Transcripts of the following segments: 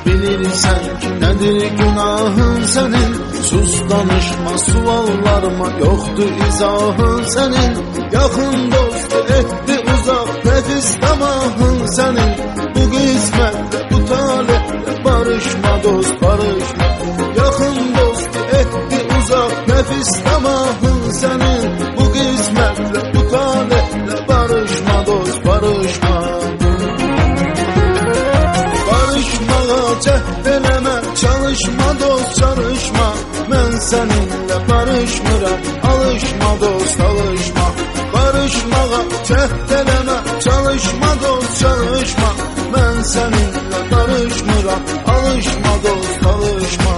bilirsən ki, nədir günahın sənin? Sus danışma, suallarıma yoxdur izahın sənin. Yaxın dost etdi uzaq, nəfis tamahın sənin. Bu qismətlə, bu talihlə barışma dost, barışma. Yaxın dost etdi uzaq, nəfis tamahın sənin. Bu qismətlə, bu talihlə barışma dost, barışma. Barışmağa cəhd eləmə, çalışma dost, çalışma. Mən səninlə barışmıram, alışma dost, alışma. Barışmağa cəhd eləmə, çalışma dost, çalışma. Mən səninlə barışmıram, alışma dost, alışma.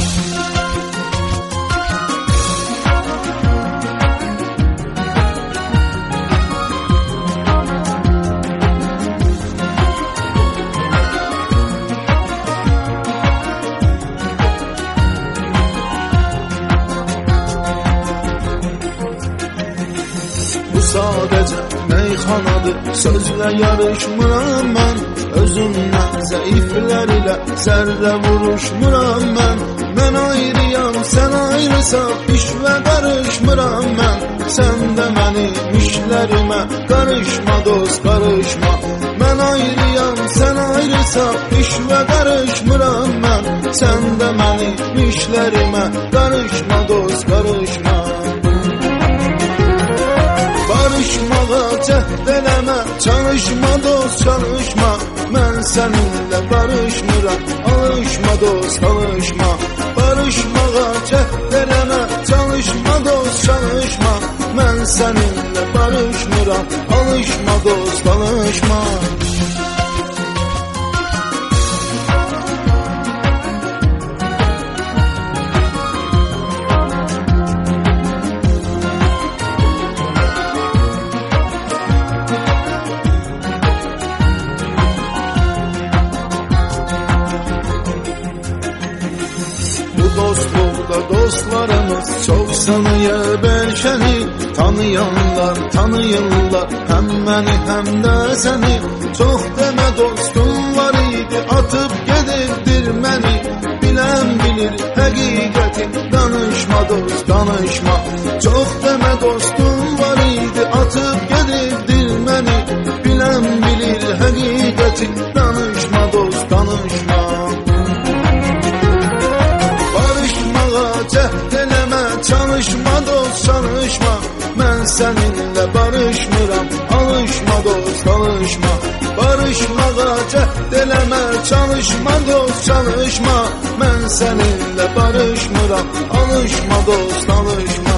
Sadəcə meyxanadır, sözlə yarışmıram mən. Özümdən zəiflər ilə zərrə vuruşmuram mən. Mən ayrıyam, sən ayrısan, işvə qarışmıram mən. Sən də mənim işlərimə qarışma dost, qarışma. Mən ayrıyam, sən ayrısan, işvə qarışmıram mən. Sən də mənim işlərimə qarışma dost, qarışma. Barışmağa cəhd eləmə, çalışma dost, çalışma. Mən səninlə barışmıram, alışma dost, alışma. Barışmağa cəhd eləmə, çalışma dost, çalışma. Mən səninlə barışmıram, alışma dost, alışma. Dostluqda dostlarımız çox sanıyır belkəni. Tanıyanlar tanıyırlar həm məni həm də səni. Çox demə dostum var idi, atıb gedirdir məni. Bilən bilir həqiqəti, danışma dost, danışma. Çox demə dostum var idi, atıb gedirdir məni. Bilən bilir həqiqəti, danışma dost, danışma. Cəhd eləmə, çalışma dost, çalışma. Mən səninlə barışmıram, alışma dost, alışma. Barışmağa cəhd eləmə, çalışma dost, çalışma. Mən səninlə barışmıram, alışma dost, alışma.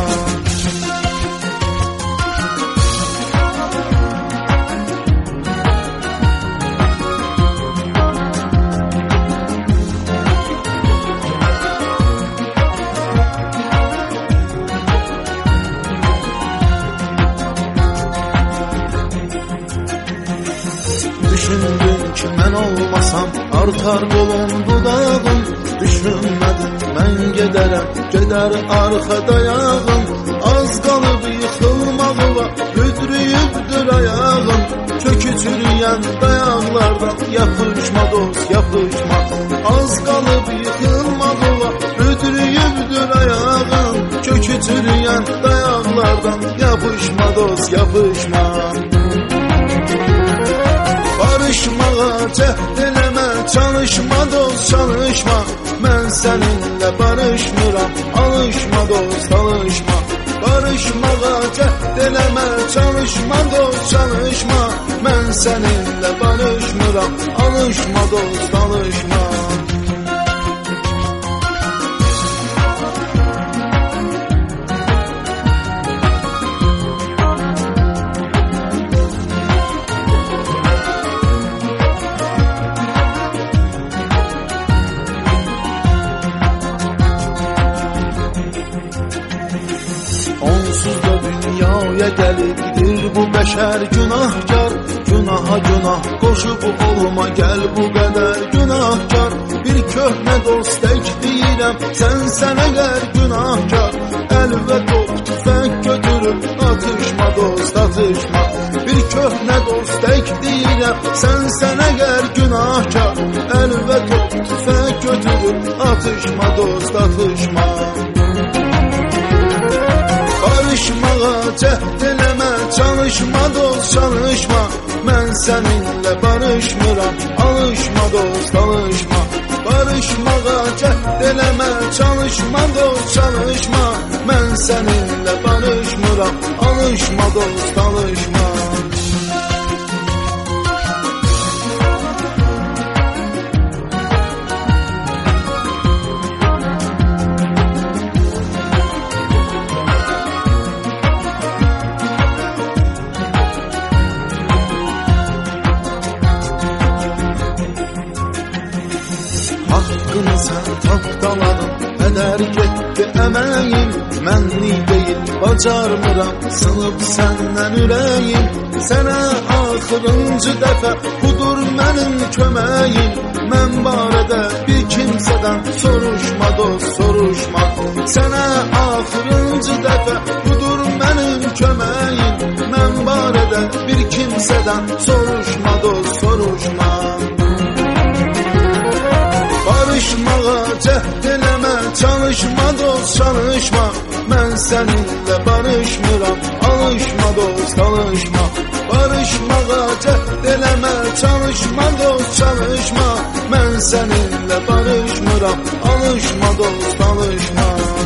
Düşündüm ki mən olmasam artar qolum budağım. Düşünmədim mən gedərəm, gedər arxada yağım. Az qalıb yıxılmağıma, büdrüyübdür ayağım. Kökü çürüyən dayaqlardan yapışma dost, yapışma. Az qalıb yıxılmağıma, büdrüyübdür ayağım. Kökü çürüyən dayaqlardan yapışma dost, yapışma. Barışmağa cəhd eləmə, çalışma dost, çalışma. Mən səninlə barışmıram, alışma dost, alışma. Barışmağa cəhd eləmə, çalışma dost, çalışma. Mən səninlə barışmıram, alışma dost, alışma. Onsuz da dünyaya gəlibdir bu bəşər günahkar. Günaha günah qoşub olma, gəl bu qədər günahkar. Bir köhnə dost tək deyirəm, sən əgər günahkar. Əl və top tüfəng götürüb atışma dost, atışma. Bir köhnə dost tək deyirəm, sən əgər günahkar. Əl və top tüfəng dost atışma. Barışmağa cəhd eləmə, çalışma dost çalışma. Mən səninlə barışmıram, alışma dost alışma. Barışmağa cəhd eləmə, çalışma dost çalışma. Mən səninlə barışmıram, alışma dost alışma. Haqqını sən tapdaladın, hədər getdi əməyim. Mənli deyil, bacarmıram, sınıb səndən ürəyim. Sənə axırıncı dəfə budur mənim köməyim. Mən barədə bir kimsədən soruşma dost, soruşma. Sənə axırıncı dəfə budur mənim köməyim. Mən barədə bir kimsədən soruşma dost, soruşma. Barışmağa cəhd eləmə, çalışma dost çalışma. Mən səninlə barışmıram, alışma dost alışma. Barışmağa cəhd eləmə, çalışma dost çalışma. Mən səninlə barışmıram, alışma dost alışma.